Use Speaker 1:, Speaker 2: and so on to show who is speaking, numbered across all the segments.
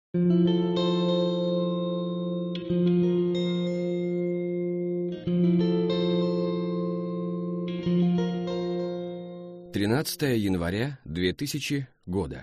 Speaker 1: 13 января 2000 года.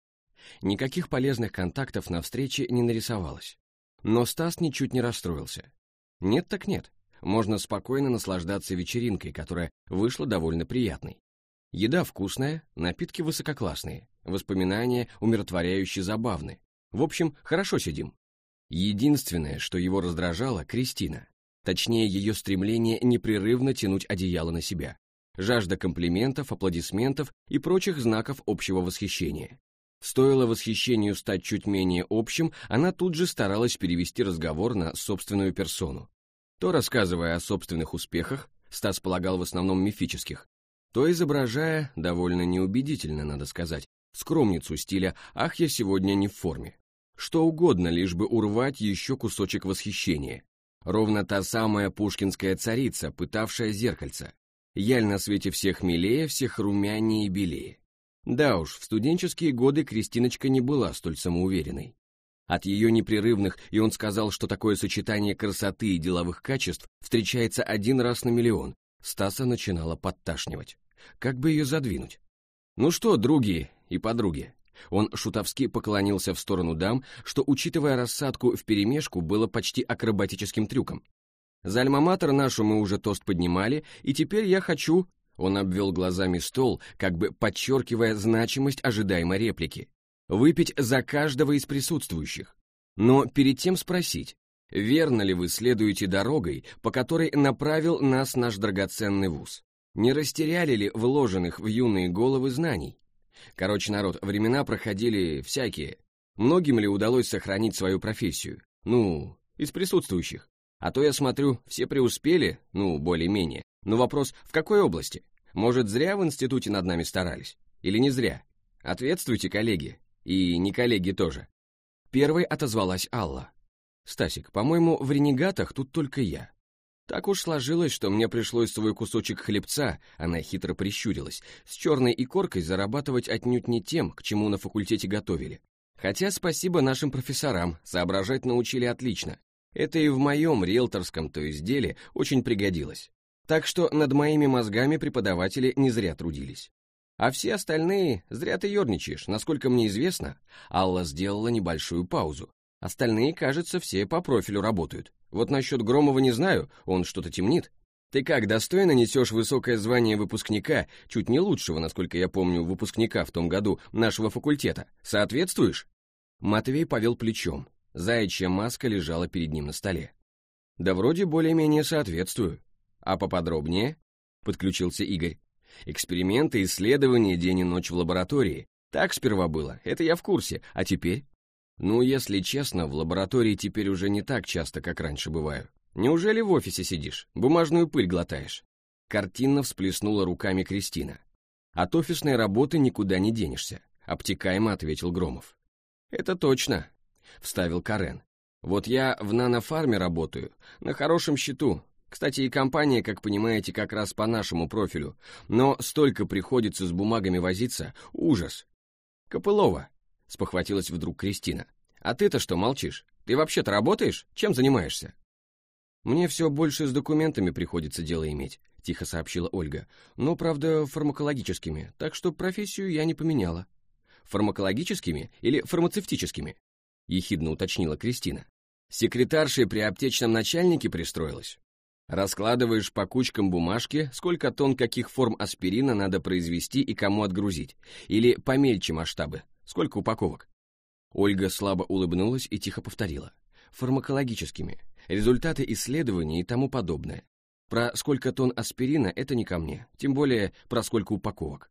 Speaker 1: Никаких полезных контактов на встрече не нарисовалось. Но Стас ничуть не расстроился. Нет так нет. Можно спокойно наслаждаться вечеринкой, которая вышла довольно приятной. Еда вкусная, напитки высококлассные, воспоминания умиротворяюще забавны. В общем, хорошо сидим. Единственное, что его раздражало, Кристина. Точнее, ее стремление непрерывно тянуть одеяло на себя. Жажда комплиментов, аплодисментов и прочих знаков общего восхищения. Стоило восхищению стать чуть менее общим, она тут же старалась перевести разговор на собственную персону. То рассказывая о собственных успехах, Стас полагал в основном мифических, то изображая, довольно неубедительно, надо сказать, скромницу стиля «ах, я сегодня не в форме». Что угодно, лишь бы урвать еще кусочек восхищения. Ровно та самая пушкинская царица, пытавшая зеркальце. Яль на свете всех милее, всех румянее и белее. Да уж, в студенческие годы Кристиночка не была столь самоуверенной. От ее непрерывных, и он сказал, что такое сочетание красоты и деловых качеств встречается один раз на миллион, Стаса начинала подташнивать. Как бы ее задвинуть? Ну что, други и подруги? Он шутовски поклонился в сторону дам, что, учитывая рассадку вперемешку, было почти акробатическим трюком. За альма-матер нашу мы уже тост поднимали, и теперь я хочу... Он обвел глазами стол, как бы подчеркивая значимость ожидаемой реплики. Выпить за каждого из присутствующих. Но перед тем спросить, верно ли вы следуете дорогой, по которой направил нас наш драгоценный вуз? Не растеряли ли вложенных в юные головы знаний? Короче, народ, времена проходили всякие. Многим ли удалось сохранить свою профессию? Ну, из присутствующих. А то я смотрю, все преуспели, ну, более-менее. Но вопрос, в какой области? Может, зря в институте над нами старались? Или не зря? Ответствуйте, коллеги. И не коллеги тоже. Первой отозвалась Алла. «Стасик, по-моему, в ренегатах тут только я. Так уж сложилось, что мне пришлось свой кусочек хлебца, она хитро прищурилась, с черной икоркой зарабатывать отнюдь не тем, к чему на факультете готовили. Хотя спасибо нашим профессорам, соображать научили отлично. Это и в моем риэлторском, то есть деле, очень пригодилось. Так что над моими мозгами преподаватели не зря трудились. А все остальные, зря ты ерничаешь, насколько мне известно, Алла сделала небольшую паузу. Остальные, кажется, все по профилю работают. Вот насчет Громова не знаю, он что-то темнит. Ты как, достойно несешь высокое звание выпускника, чуть не лучшего, насколько я помню, выпускника в том году нашего факультета? Соответствуешь?» Матвей повел плечом. Заячья маска лежала перед ним на столе. «Да вроде более-менее соответствую. А поподробнее?» — подключился Игорь. «Эксперименты, исследования, день и ночь в лаборатории. Так сперва было, это я в курсе, а теперь?» «Ну, если честно, в лаборатории теперь уже не так часто, как раньше бываю. Неужели в офисе сидишь, бумажную пыль глотаешь?» Картинно всплеснула руками Кристина. «От офисной работы никуда не денешься», — обтекаемо ответил Громов. «Это точно», — вставил Карен. «Вот я в нанофарме работаю, на хорошем счету. Кстати, и компания, как понимаете, как раз по нашему профилю. Но столько приходится с бумагами возиться, ужас». «Копылова», — спохватилась вдруг Кристина. «А ты-то что молчишь? Ты вообще-то работаешь? Чем занимаешься?» «Мне все больше с документами приходится дело иметь», — тихо сообщила Ольга. «Но, правда, фармакологическими, так что профессию я не поменяла». «Фармакологическими или фармацевтическими?» — ехидно уточнила Кристина. «Секретаршей при аптечном начальнике пристроилась? Раскладываешь по кучкам бумажки, сколько тонн каких форм аспирина надо произвести и кому отгрузить, или помельче масштабы, сколько упаковок?» Ольга слабо улыбнулась и тихо повторила. «Фармакологическими. Результаты исследований и тому подобное. Про сколько тонн аспирина это не ко мне, тем более про сколько упаковок».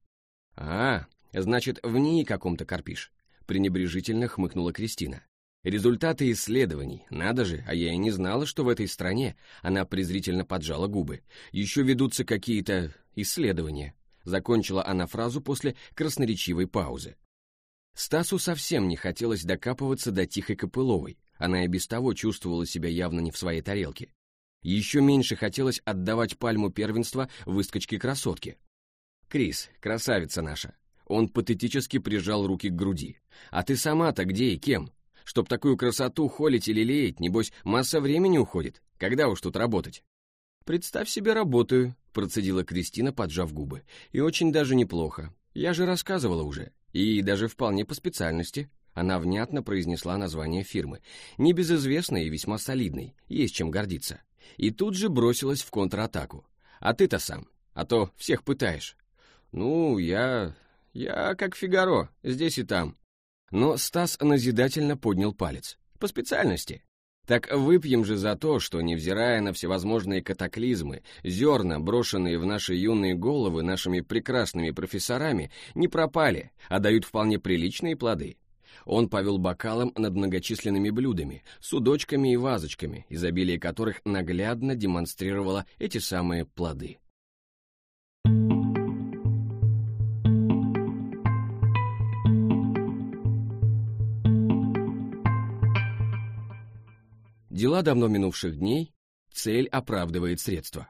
Speaker 1: «А, значит, в НИИ каком-то корпишь», — пренебрежительно хмыкнула Кристина. «Результаты исследований, надо же, а я и не знала, что в этой стране», — она презрительно поджала губы, «еще ведутся какие-то исследования», — закончила она фразу после красноречивой паузы. Стасу совсем не хотелось докапываться до тихой Копыловой, она и без того чувствовала себя явно не в своей тарелке. Еще меньше хотелось отдавать пальму первенства выскочке-красотке. «Крис, красавица наша!» Он патетически прижал руки к груди. «А ты сама-то где и кем? Чтоб такую красоту холить или лелеять, небось, масса времени уходит. Когда уж тут работать? Представь себе, работаю, процедила Кристина, поджав губы. И очень даже неплохо. Я же рассказывала уже. И даже вполне по специальности. Она внятно произнесла название фирмы. Небезызвестной и весьма солидной. Есть чем гордиться. И тут же бросилась в контратаку. А ты-то сам. А то всех пытаешь. Ну, я как Фигаро, здесь и там. Но Стас назидательно поднял палец. По специальности. Так выпьем же за то, что, невзирая на всевозможные катаклизмы, зерна, брошенные в наши юные головы нашими прекрасными профессорами, не пропали, а дают вполне приличные плоды. Он повел бокалом над многочисленными блюдами, судочками и вазочками, изобилие которых наглядно демонстрировало эти самые плоды. Дела давно минувших дней, цель оправдывает средства.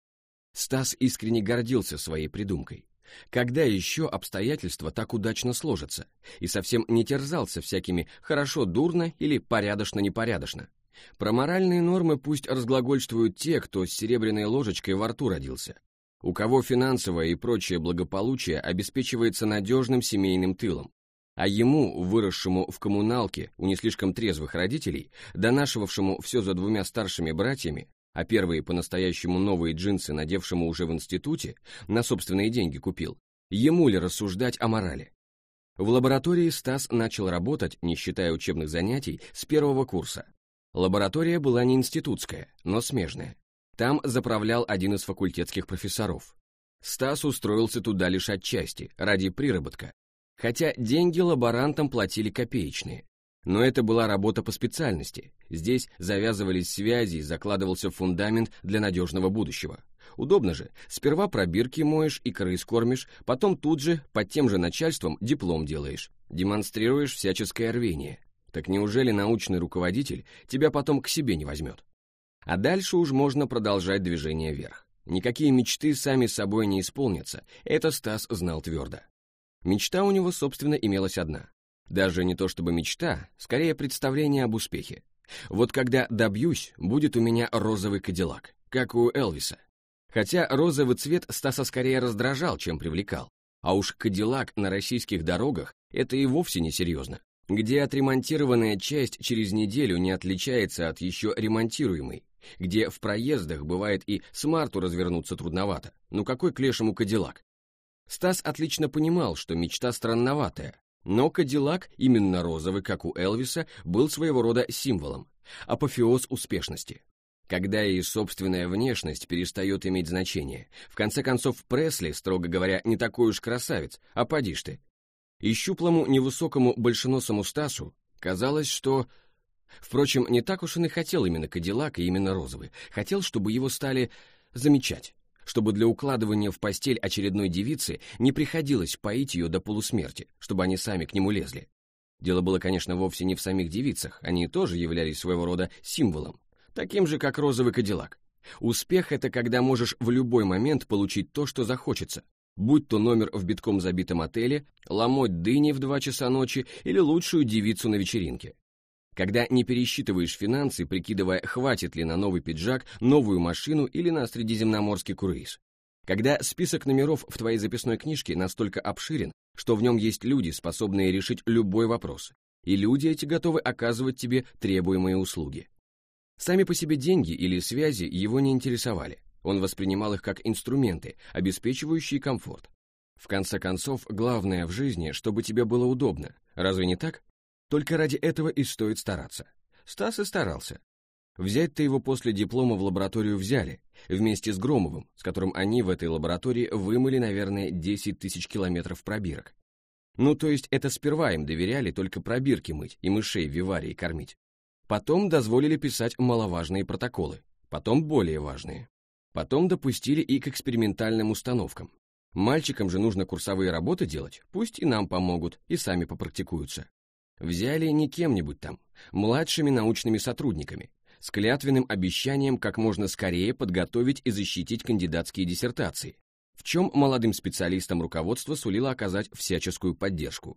Speaker 1: Стас искренне гордился своей придумкой. Когда еще обстоятельства так удачно сложатся, и совсем не терзался всякими «хорошо-дурно» или «порядочно-непорядочно». Про моральные нормы пусть разглагольствуют те, кто с серебряной ложечкой во рту родился, у кого финансовое и прочее благополучие обеспечивается надежным семейным тылом. А ему, выросшему в коммуналке у не слишком трезвых родителей, донашивавшему все за двумя старшими братьями, а первые по-настоящему новые джинсы, надевшему уже в институте, на собственные деньги купил, ему ли рассуждать о морали? В лаборатории Стас начал работать, не считая учебных занятий, с первого курса. Лаборатория была не институтская, но смежная. Там заправлял один из факультетских профессоров. Стас устроился туда лишь отчасти, ради приработка. Хотя деньги лаборантам платили копеечные. Но это была работа по специальности. Здесь завязывались связи и закладывался фундамент для надежного будущего. Удобно же, сперва пробирки моешь и крыс кормишь, потом тут же, под тем же начальством, диплом делаешь. Демонстрируешь всяческое рвение. Так неужели научный руководитель тебя потом к себе не возьмет? А дальше уж можно продолжать движение вверх. Никакие мечты сами собой не исполнятся, это Стас знал твердо. Мечта у него, собственно, имелась одна. Даже не то чтобы мечта, скорее представление об успехе. Вот когда добьюсь, будет у меня розовый кадиллак, как у Элвиса. Хотя розовый цвет Стаса скорее раздражал, чем привлекал. А уж кадиллак на российских дорогах – это и вовсе несерьезно. Где отремонтированная часть через неделю не отличается от еще ремонтируемой. Где в проездах бывает и смарту развернуться трудновато. Ну какой к лешему кадиллак? Стас отлично понимал, что мечта странноватая, но кадиллак, именно розовый, как у Элвиса, был своего рода символом, апофеоз успешности. Когда и собственная внешность перестает иметь значение. В конце концов, Пресли, строго говоря, не такой уж красавец, а поди ж ты. И щуплому невысокому большеносому Стасу казалось, что... Впрочем, не так уж он и хотел именно кадиллак и именно розовый. Хотел, чтобы его стали замечать. Чтобы для укладывания в постель очередной девицы не приходилось поить ее до полусмерти, чтобы они сами к нему лезли. Дело было, конечно, вовсе не в самих девицах, они тоже являлись своего рода символом, таким же, как розовый кадиллак. Успех — это когда можешь в любой момент получить то, что захочется, будь то номер в битком забитом отеле, ломоть дыни в 2 часа ночи или лучшую девицу на вечеринке. Когда не пересчитываешь финансы, прикидывая, хватит ли на новый пиджак, новую машину или на средиземноморский круиз. Когда список номеров в твоей записной книжке настолько обширен, что в нем есть люди, способные решить любой вопрос, и люди эти готовы оказывать тебе требуемые услуги. Сами по себе деньги или связи его не интересовали, он воспринимал их как инструменты, обеспечивающие комфорт. В конце концов, главное в жизни, чтобы тебе было удобно, разве не так? Только ради этого и стоит стараться. Стас и старался. Взять-то его после диплома в лабораторию взяли, вместе с Громовым, с которым они в этой лаборатории вымыли, наверное, 10 тысяч километров пробирок. Ну, то есть это сперва им доверяли только пробирки мыть и мышей в виварии кормить. Потом дозволили писать маловажные протоколы, потом более важные. Потом допустили и к экспериментальным установкам. Мальчикам же нужно курсовые работы делать, пусть и нам помогут, и сами попрактикуются. Взяли не кем-нибудь там, младшими научными сотрудниками, с клятвенным обещанием как можно скорее подготовить и защитить кандидатские диссертации, в чем молодым специалистам руководство сулило оказать всяческую поддержку.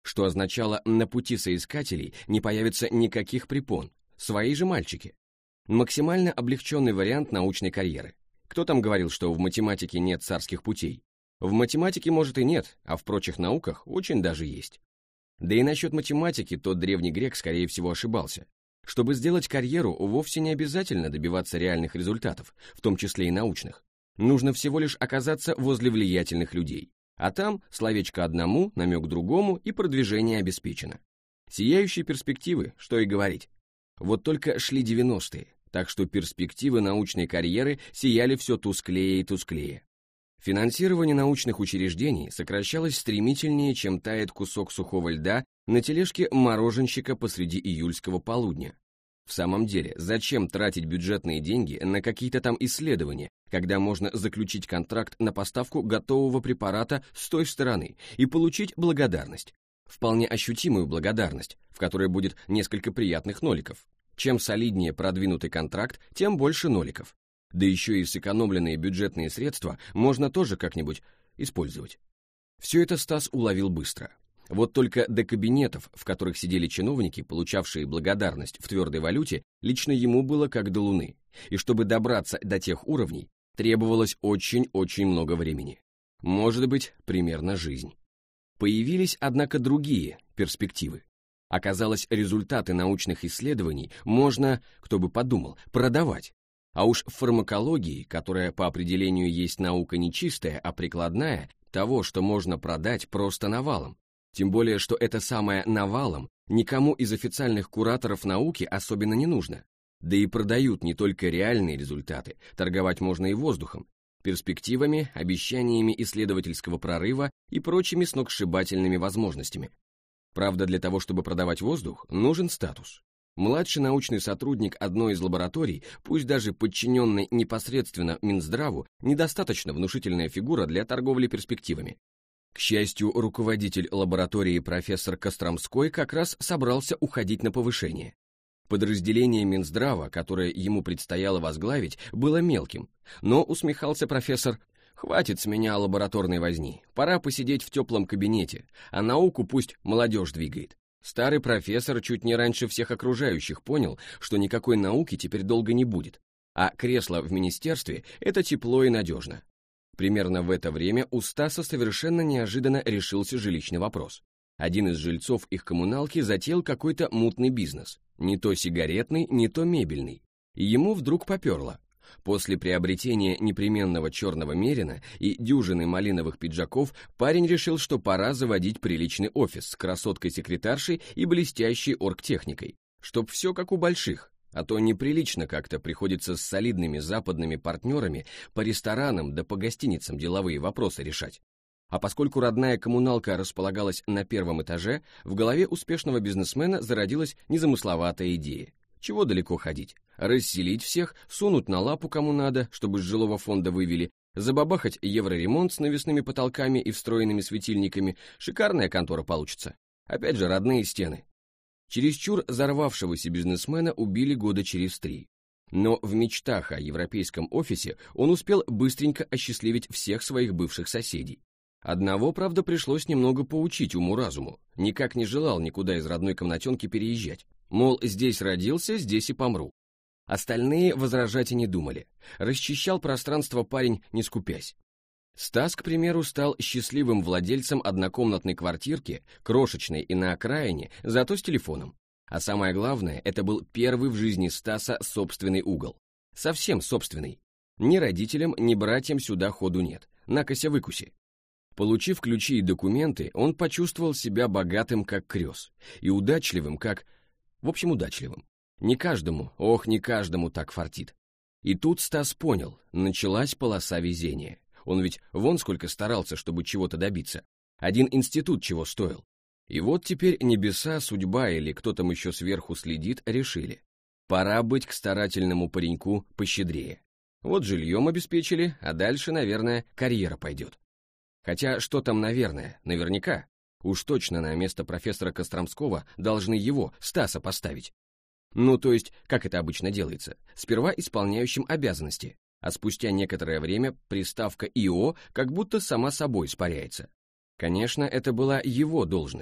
Speaker 1: что означало, на пути соискателей не появится никаких препон, свои же мальчики. Максимально облегченный вариант научной карьеры. Кто там говорил, что в математике нет царских путей? В математике, может, и нет, а в прочих науках очень даже есть. Да и насчет математики тот древний грек, скорее всего, ошибался. Чтобы сделать карьеру, вовсе не обязательно добиваться реальных результатов, в том числе и научных. Нужно всего лишь оказаться возле влиятельных людей. А там словечко одному, намек другому, и продвижение обеспечено. Сияющие перспективы, что и говорить. Вот только шли 90-е, так что перспективы научной карьеры сияли все тусклее и тусклее. Финансирование научных учреждений сокращалось стремительнее, чем тает кусок сухого льда на тележке мороженщика посреди июльского полудня. В самом деле, зачем тратить бюджетные деньги на какие-то там исследования, когда можно заключить контракт на поставку готового препарата с той стороны и получить благодарность? Вполне ощутимую благодарность, в которой будет несколько приятных ноликов. Чем солиднее продвинутый контракт, тем больше ноликов. Да еще и сэкономленные бюджетные средства можно тоже как-нибудь использовать. Все это Стас уловил быстро. Вот только до кабинетов, в которых сидели чиновники, получавшие благодарность в твердой валюте, лично ему было как до Луны. И чтобы добраться до тех уровней, требовалось очень-очень много времени. Может быть, примерно жизнь. Появились, однако, другие перспективы. Оказалось, результаты научных исследований можно, кто бы подумал, продавать. А уж в фармакологии, которая по определению есть наука не чистая, а прикладная, того, что можно продать, просто навалом. Тем более, что это самое навалом никому из официальных кураторов науки особенно не нужно. Да и продают не только реальные результаты, торговать можно и воздухом, перспективами, обещаниями исследовательского прорыва и прочими сногсшибательными возможностями. Правда, для того, чтобы продавать воздух, нужен статус. Младший научный сотрудник одной из лабораторий, пусть даже подчиненный непосредственно Минздраву, недостаточно внушительная фигура для торговли перспективами. К счастью, руководитель лаборатории профессор Костромской как раз собрался уходить на повышение. Подразделение Минздрава, которое ему предстояло возглавить, было мелким, но, усмехался профессор, «Хватит с меня лабораторной возни, пора посидеть в теплом кабинете, а науку пусть молодежь двигает». Старый профессор чуть не раньше всех окружающих понял, что никакой науки теперь долго не будет, а кресло в министерстве – это тепло и надежно. Примерно в это время у Стаса совершенно неожиданно решился жилищный вопрос. Один из жильцов их коммуналки затеял какой-то мутный бизнес, не то сигаретный, не то мебельный. И ему вдруг поперло. После приобретения непременного черного мерина и дюжины малиновых пиджаков парень решил, что пора заводить приличный офис с красоткой-секретаршей и блестящей оргтехникой, чтоб все как у больших, а то неприлично как-то приходится с солидными западными партнерами по ресторанам да по гостиницам деловые вопросы решать. А поскольку родная коммуналка располагалась на первом этаже, в голове успешного бизнесмена зародилась незамысловатая идея. Чего далеко ходить? Расселить всех, сунуть на лапу кому надо, чтобы с жилого фонда вывели, забабахать евроремонт с навесными потолками и встроенными светильниками, шикарная контора получится. Опять же, родные стены. Чересчур взорвавшегося бизнесмена убили года через 3. Но в мечтах о европейском офисе он успел быстренько осчастливить всех своих бывших соседей. Одного, правда, пришлось немного поучить уму-разуму, никак не желал никуда из родной комнатенки переезжать. Мол, здесь родился, здесь и помру. Остальные возражать и не думали. Расчищал пространство парень, не скупясь. Стас, к примеру, стал счастливым владельцем однокомнатной квартирки, крошечной и на окраине, зато с телефоном. А самое главное, это был первый в жизни Стаса собственный угол. Совсем собственный. Ни родителям, ни братьям сюда ходу нет. Накося-выкуси. Получив ключи и документы, он почувствовал себя богатым, как крёс, и удачливым, как... В общем, удачливым. Не каждому, ох, не каждому так фартит. И тут Стас понял, началась полоса везения. Он ведь вон сколько старался, чтобы чего-то добиться. Один институт чего стоил. И вот теперь небеса, судьба или кто там еще сверху следит, решили. Пора быть к старательному пареньку пощедрее. Вот жильем обеспечили, а дальше, наверное, карьера пойдет. Хотя что там наверное, наверняка. Уж точно на место профессора Костромского должны его, Стаса, поставить. Ну, то есть, как это обычно делается, сперва исполняющим обязанности, а спустя некоторое время приставка «ИО» как будто сама собой испаряется. Конечно, это была его должность.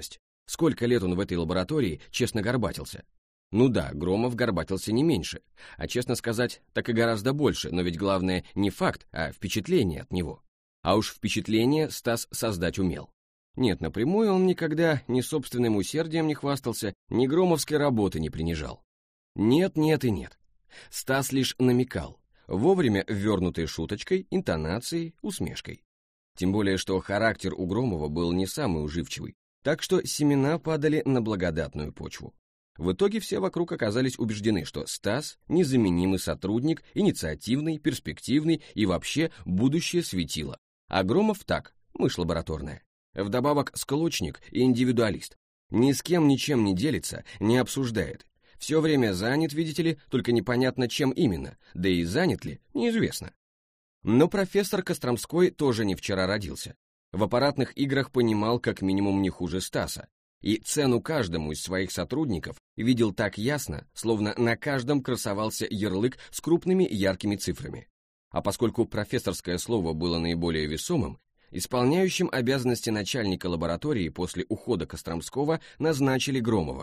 Speaker 1: Сколько лет он в этой лаборатории честно горбатился? Ну да, Громов горбатился не меньше, а честно сказать, так и гораздо больше, но ведь главное не факт, а впечатление от него. А уж впечатление Стас создать умел. Нет, напрямую он никогда ни собственным усердием не хвастался, ни громовской работы не принижал. Нет, нет и нет. Стас лишь намекал, вовремя ввернутой шуточкой, интонацией, усмешкой. Тем более, что характер у Громова был не самый уживчивый, так что семена падали на благодатную почву. В итоге все вокруг оказались убеждены, что Стас – незаменимый сотрудник, инициативный, перспективный и вообще будущее светило. А Громов так, мышь лабораторная. Вдобавок склочник и индивидуалист. Ни с кем ничем не делится, не обсуждает. Все время занят, видите ли, только непонятно чем именно, да и занят ли, неизвестно. Но профессор Костромской тоже не вчера родился. В аппаратных играх понимал как минимум не хуже Стаса. И цену каждому из своих сотрудников видел так ясно, словно на каждом красовался ярлык с крупными яркими цифрами. А поскольку профессорское слово было наиболее весомым, исполняющим обязанности начальника лаборатории после ухода Костромского назначили Громова.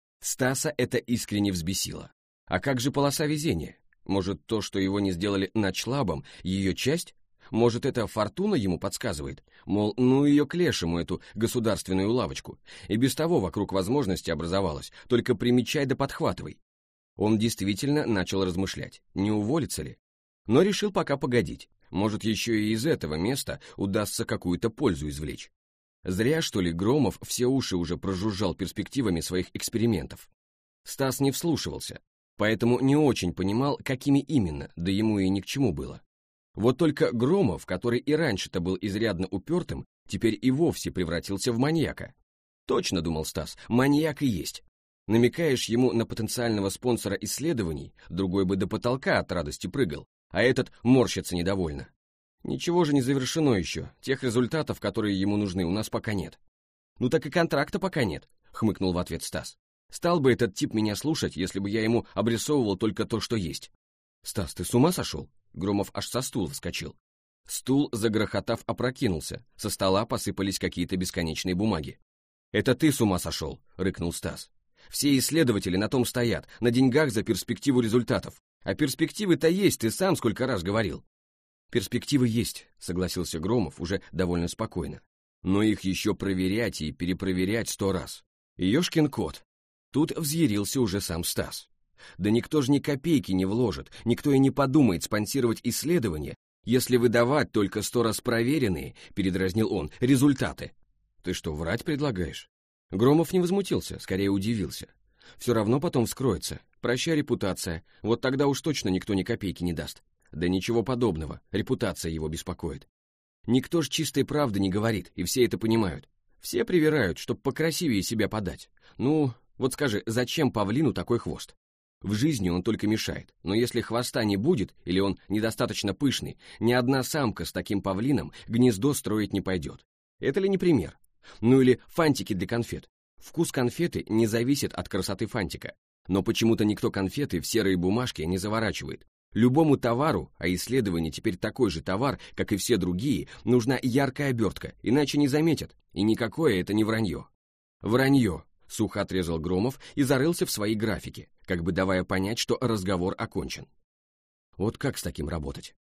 Speaker 1: Стаса это искренне взбесило. А как же полоса везения? Может, то, что его не сделали начлабом, ее часть? Может, это фортуна ему подсказывает? Мол, ну ее к лешему, эту государственную лавочку. И без того вокруг возможности образовалось, только примечай да подхватывай. Он действительно начал размышлять, не уволится ли? Но решил пока погодить. Может, еще и из этого места удастся какую-то пользу извлечь. Зря, что ли, Громов все уши уже прожужжал перспективами своих экспериментов. Стас не вслушивался, поэтому не очень понимал, какими именно, да ему и ни к чему было. Вот только Громов, который и раньше-то был изрядно упертым, теперь и вовсе превратился в маньяка. Точно, думал Стас, маньяк и есть. Намекаешь ему на потенциального спонсора исследований, другой бы до потолка от радости прыгал, а этот морщится недовольно. Ничего же не завершено еще, тех результатов, которые ему нужны, у нас пока нет. Ну так и контракта пока нет, хмыкнул в ответ Стас. Стал бы этот тип меня слушать, если бы я ему обрисовывал только то, что есть. Стас, ты с ума сошел? Громов аж со стула вскочил. Стул, загрохотав, опрокинулся, со стола посыпались какие-то бесконечные бумаги. «Это ты с ума сошел!» — рыкнул Стас. «Все исследователи на том стоят, на деньгах за перспективу результатов. А перспективы-то есть, ты сам сколько раз говорил». «Перспективы есть», — согласился Громов уже довольно спокойно. «Но их еще проверять и перепроверять 100 раз. Ешкин кот». Тут взъярился уже сам Стас. Да никто же ни копейки не вложит, никто и не подумает спонсировать исследования, если выдавать только 100 раз проверенные, передразнил он, результаты. Ты что, врать предлагаешь? Громов не возмутился, скорее удивился. Все равно потом вскроется, прощай репутация, вот тогда уж точно никто ни копейки не даст. Да ничего подобного, репутация его беспокоит. Никто ж чистой правды не говорит, и все это понимают. Все привирают, чтоб покрасивее себя подать. Ну, вот скажи, зачем павлину такой хвост? В жизни он только мешает, но если хвоста не будет, или он недостаточно пышный, ни одна самка с таким павлином гнездо строить не пойдет. Это ли не пример? Ну или фантики для конфет. Вкус конфеты не зависит от красоты фантика, но почему-то никто конфеты в серые бумажки не заворачивает. Любому товару, а исследование теперь такой же товар, как и все другие, нужна яркая обертка, иначе не заметят, и никакое это не вранье. Вранье. Сухо отрезал Громов и зарылся в свои графики, как бы давая понять, что разговор окончен. Вот как с таким работать?